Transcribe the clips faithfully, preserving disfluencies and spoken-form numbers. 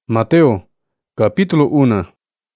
Mateo, capítulo uno.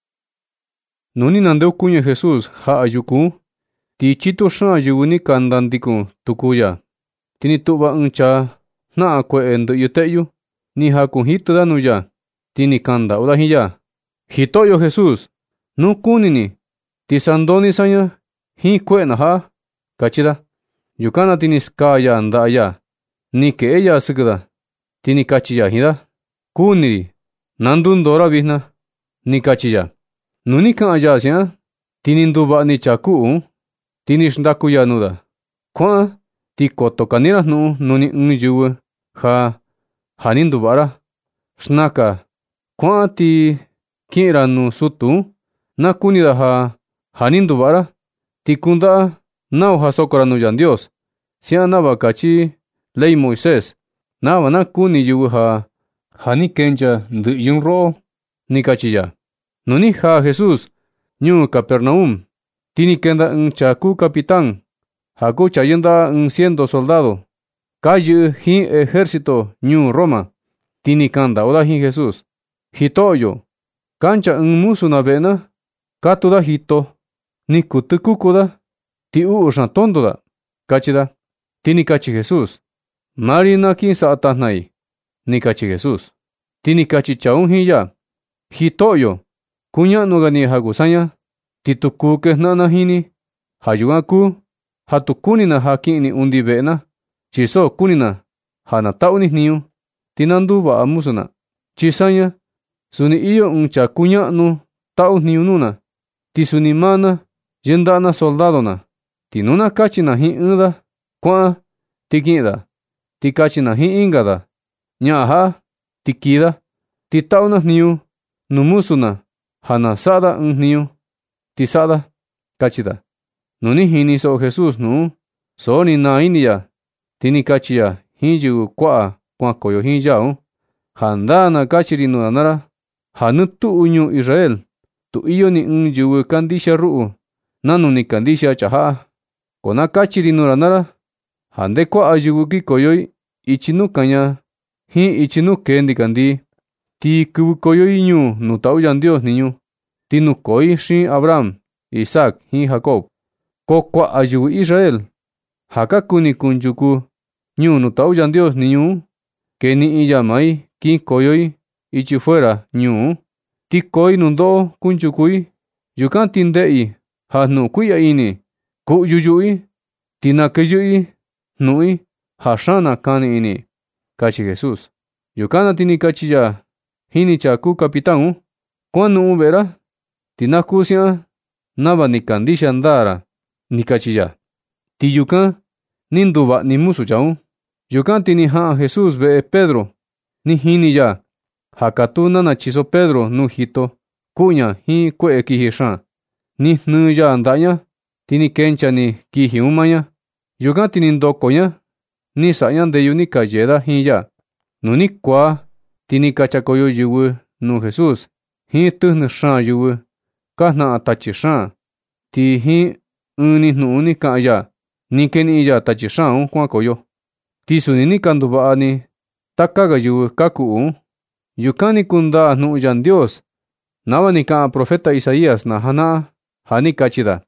Nuni nandeu kuña Jesús ha ayuku, ti chito shan yuni kandandiku tukuya. Tini tuba uncha na kwe endo yuteyu, ni ha kun hito danuya, tini kanda udahiya. Hitoyo Jesús, nu kunini, ti sandoni sanya, hi kwe na ha, kachida. Yukana tini skaya andaya, ni ke ella sigda, tini kachiya hida, kuniri. Nandun dora vihna, ni kachiya. Nuni kan ajasya, tini nduba ni chaku, tini shndakuya nuda. Kwa, ti koto kanira nu nuni unjuwe, ha, hanin dubara. Shnaka, kwa ti kira nu sutu, na kunida ha, hanin dubara. Ti kunda, nao ha sokora nu jan Dios. Sia naba kachi, ley Moisés, naba na kuni yuwe ha, hani kencha ndu yung ro ni kachiya. Nuni ha Jesús nyu Capernaum. Tini kenda un chaku capitán. Haku chayenda un ciento soldado. Kayu hi ejército nyu Roma. Tini kanda oda hi Jesús. Hitoyo. Kancha un musu na vena. Katuda hito. Ni kutukukuda. Ti u ushan tondoda. Kachida. Tini kachi Jesús. Marina kin sa atanai. Ni kachi Jesús. Tini kachi chaun hiya. Hitoyo. Kunya nugani hagusanya. Tituku ke nana hini. Hayuaku. Hatukuni na hakini undi vena. Chiso kunina. Hana tauni niu. Tinandu va amusuna. Chisanya. Suni iyo uncha kunya nu. Tau niu nuna. Tisuni mana. Yendana soldado na. Tinuna kachi na hi uda. Kwa. Tikida. Tikachi na hi ingada. Nyaha. Tikida. Titauna niu. Numusuna. Hana sada un niu. Tisada. Kachida. Nuni hini so Jesús nu. So ni na inia. Tini kachiya. Hinju kwa. Kwa koyo hinjao. Handana kachiri nu anara. Hanutu unyu Israel. Tu iyo ni un yuwe kandisha ruu. Nanu ni kandisha chaha. Kona kachiri nu anara. Hande kwa ayuwuki koyoi. Ichinu kanya. Hi ichinu kendi kandi. Ti kubu koyoi nyu nu tau jan Dios niñu. Ti nu koi shin Abraham, Isaac, hi Jacob. Ko kwa ayuwu Israel. Haka kuni kunjuku. Nyu nu tau jan Dios niñu. Ke ni iya mai ki koyoi ichi fuera nyu. Ti koi nundo kunjukui. Yukan tindei. Ha nu kuya ini. Ku yuyui. Tina keyui. Nui. Ha shana kani ini. Kachi Jesús. Yukana tini kachiya. Hini chaku capitán. Kwanu vera. Tinakusia. Naba ni kandisha andara. Ni kachiya. Ti yukan. Ninduba ni musu chau. Yukan tini ha Jesús ve Pedro. Ni hini ya. Hakatu nana chiso Pedro nu hito. Kunya hi kwe kihishan. Ni nu ya andanya. Tini kencha ni kihi umanya. Yukan tini ndokonya. Ni sayan de yuni kayeda hi ya. Nuni kwa. Tini kachakoyo yuwe nu Jesús. Hi tuhne shan yuwe. Kahna atachi shan. Ti hi uni nu uni kaya. Ni keni iya atachi shan un kwa koyo. Ti suni ni kanduba ani. Takaga yuwe kaku un. Yukani kunda nu jan Dios. Nava ni ka profeta Isaías na hana. Hani kachida.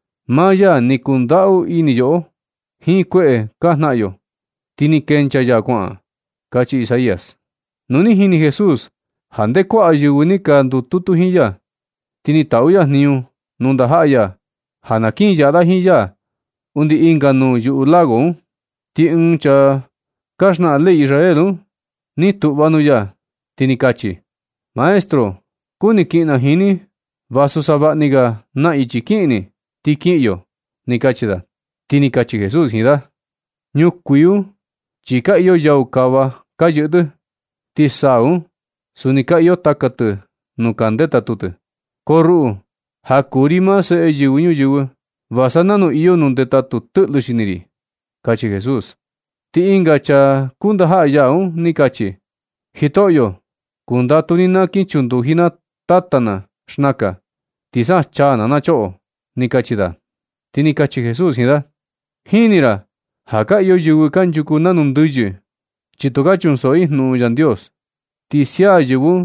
Maya ni kundau ini yo. Hi kwe kahna yo. Tini kencha ya kwa. Kachi Isaías. Nuni hini Jesús. Hande kwa ayuwini ka ndututu hiya. Tini tauya niu. Nunda haya. Hanakin yada hiya. Undi inga nu yu lago. Ti uncha. Kashna le Israelu. Ni tubanu ya. Tini kachi. Maestro. Kuni kina hini. Vasu sabatniga na ichi kini. Ti kiyo. Ni kachida. Tini kachi Jesús hida. Nyukuyu. Chika iyo yau kawa. Kayudu. Ti sao. Sunika iyo takatu. Nukande tatutu. Koru. Hakurima se e yuwu nyu yuwu. Vasananu iyo nunde tatu tutlu shiniri. Kachi Jesús. Ti inga cha kunda ha yau ni kachi. Hitoyo. Kunda tunina kinchundu hina tatana. Shnaka. Tisa cha nana cho. Ni kachida. Tini kachi Jesús hida. Hinira. Haka iyo yuwu kanjuku nanunduyu. Chitogachun soy nu jan Dios. Ti sia yuwu.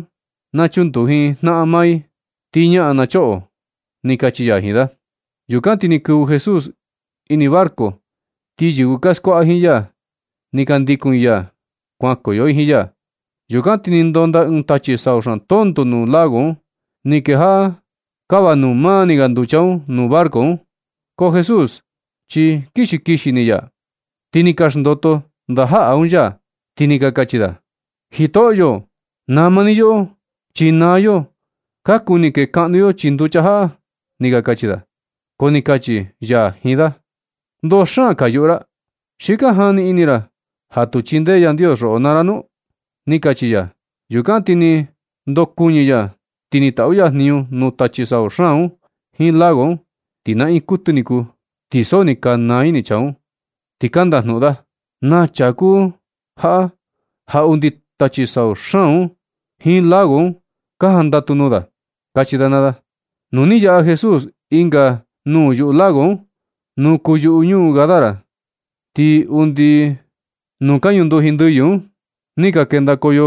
nachuntu jin na'a mai ti ña'a na cho'o, ni kachi ya jin da. Yukan ti ni kɨvɨ Jesús ini barco, ti yɨvɨ ka skua'a jin ya ni ka ndikun ya kuankoyo jin ya. Yukan ti ni ndonda ɨɨn tatyi sau xaan tonto nu lago un, ni keja'a kava nuu maa ni ka nducha un nu barco un. Ko Jesús chi kixi kixi ni ya. Ti ni ka xndoto ndaja'a un ya, ti ni ka kachi da: ―Jito'yo, nama ni yo'o, chi naa yo. Ka kuni keka'nu yo chi nducha ja'a ―ni ka kachi da. Ko ni kachi ya jin da: ―Ndoo xaan ka yu'u ra. ¿Xi ka jani ini ra ja tu chindee Yandios ro'o naa ra nu? ―ni kachi ya. Yukan ti ni ndokuɨñɨ ya, ti ni ta'u ya jniñu nuu tatyi sau xaan un jin lago un, ti na'in kutu ni kuu. Ti so ni ka naa ini cha un, ti ka ndajnu'un da: ―¿Nacha kuu ja'a ja undi tatyi sau xaan un jin lago un ka jandatu nuu da? ―kachi da naa da. Nu ni ya'a Jesús inka nuu yu'u lago un, nuu kuu yu'u ñuu Gadara, ti undi nuu ka ñunduji ndɨyɨ un, ni ka kendakoyo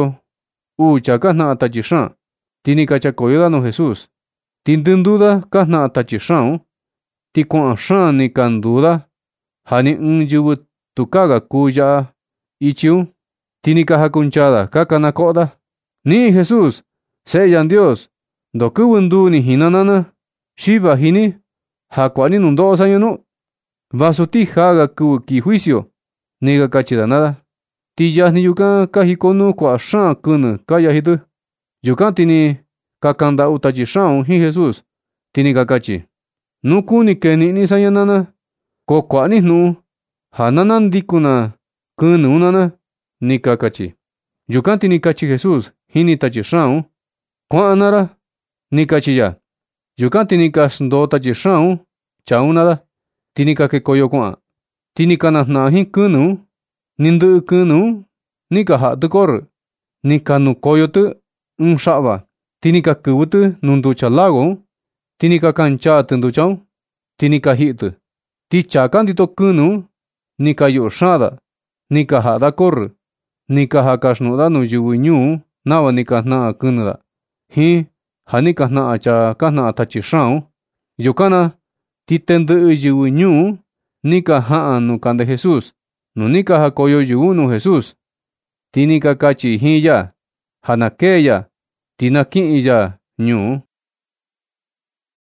uu chaa ka jna'a tatyi xaan, ti ni ka chakoyo da nuu Jesús. Ti ndɨ nduu da ka jna'a tatyi xaan un, ti kua'an xaan ni ka nduu da ja ni ɨɨn yɨvɨ tukaa kuu ya'a ityi un. Ti ni ka jakunchaa da ka kana ko'o da: ―Ni'i Jesús, Se'e Yandios, ndo kɨvɨ nduu ni jin nana, xi vaji ni ja kua'a ni nundo'o saña nu, vasu ti jaa kɨvɨ kii juicio ―ni ka kachi da naa da. Ti yajni yukan ka jikonuu kua'a xaan kɨnɨ ka yaji tɨ. Yukan ti ni ka ka'an nda'u tatyi xaan un jin Jesús, ti ni ka kachi: ―Nu kuni kee ni'ni saña nana, ko kua'a ni jnu'un ja nana ndikun na kɨnɨ un nana ―ni ka kachi. Yukan ti ni kachi Jesús jini tatyi xaan un: ―Kua'an naa ra ―ni kachi ya. Yukan ti ni ka xndoo tatyi xaan un chaa un naa da, ti ni ka kekoyo kua'an. Ti ni ka najna'a jin kɨnɨ un. Ni ndɨ'ɨ kɨnɨ un ni ka ja'a tɨ korrɨ. Ni ka nukoyo tɨ ɨɨn xa'va, ti ni ka kɨvɨ tɨ nuu nducha lago un. Ti ni ka kanchaa tɨ nducha un, ti ni ka ji'i tɨ. Ti chaa ka ndito kɨnɨ un ni ka yu'u xaan da, ni ka ja'a da korrɨ, ni ka jakaxtnu'un da nuu yɨvɨ ñuu un nava ni ka jna'a kɨnɨ da, jin ja ni ka jna'a chaa ka jna'a tatyi xaan un. Yukan na ti tendɨ'ɨ yɨvɨ ñuu un ni ka ja'an nuu ka'nde Jesús, nuu ni ka jakoyo yɨvɨ un nuu Jesús. Ti ni ka kachi jin ya ja na kee ya, ti na ki'in ya ñuu un.